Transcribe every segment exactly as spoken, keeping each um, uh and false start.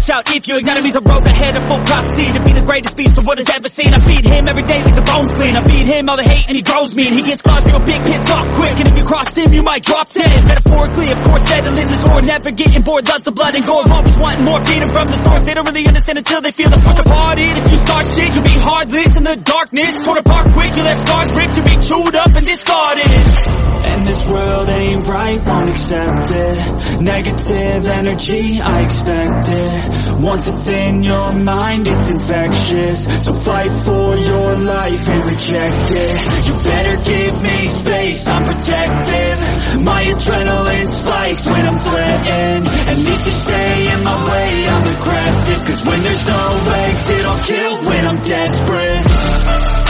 watch out if you ignite me. The road ahead of full prophecy to be the greatest beast the world has ever seen. I feed him every day like the bones clean. I feed him all the hate and he grows me, and he gets claws real big, pissed off quick. And if you cross him, you might drop dead. Metaphorically, of course, settling the sword, never getting bored. Loves the blood and gore, always wanting more. Feed him from the source. They don't really understand until they feel the force apart. It if you start shit, you'll be heartless in the darkness. Torn apart quick, you left scars ripped. You'll be chewed up and discarded. And this world ain't right, won't accept it. Negative energy, I expect it. Once it's in your mind, it's infectious. So fight for your life and reject it. You better give me space, I'm protective. My adrenaline spikes when I'm threatened. And if you stay in my way, I'm aggressive. Cause when there's no exit, I'll kill when I'm desperate.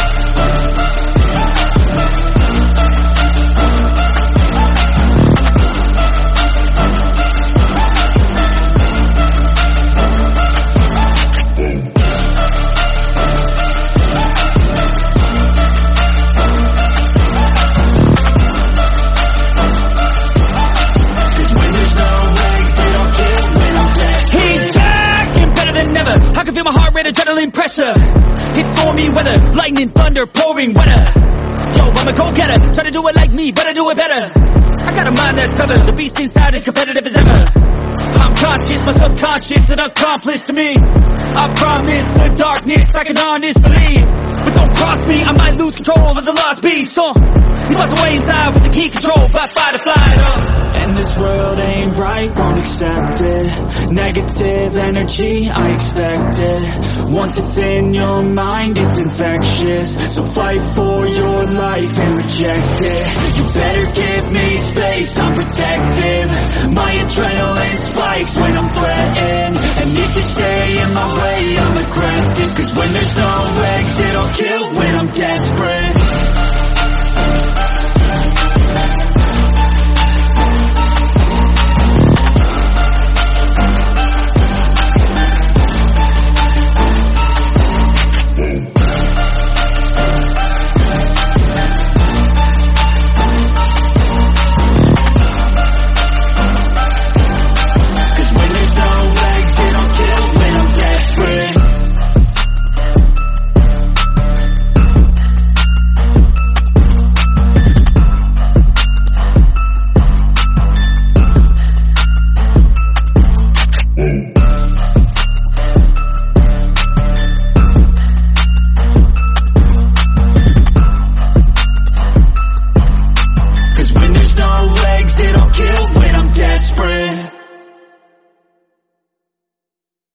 Adrenaline pressure, it's stormy weather, lightning, thunder, pouring weather. Yo, I'm a go-getter, try to do it like me, but I do it better. I got a mind that's clever, the beast inside is competitive as ever. I'm conscious, my subconscious, an accomplice to me. I promise the darkness, I can honest believe. But don't cross me, I might lose control of the lost beast. So, he's locked away inside with the key control by fight or flight. Uh. And this world ain't right, won't accept it. Negative energy, I expect it. Once it's in your mind, it's infectious. So fight for your life and reject it. You better give me space, I'm protective. My adrenaline spikes when I'm threatened.